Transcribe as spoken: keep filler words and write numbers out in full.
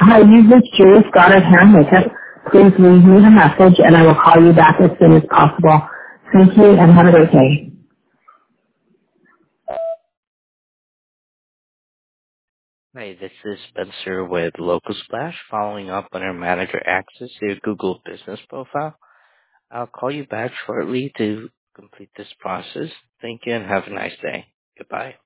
Hi, you've reached Julia Scott at Hair and Makeup. Please leave me a message and I will call you back as soon as possible. Thank you and have a great day. Hi, this is Spencer with Local Splash, following up on our manager access to your Google business profile. I'll call you back shortly to complete this process. Thank you and have a nice day. Goodbye.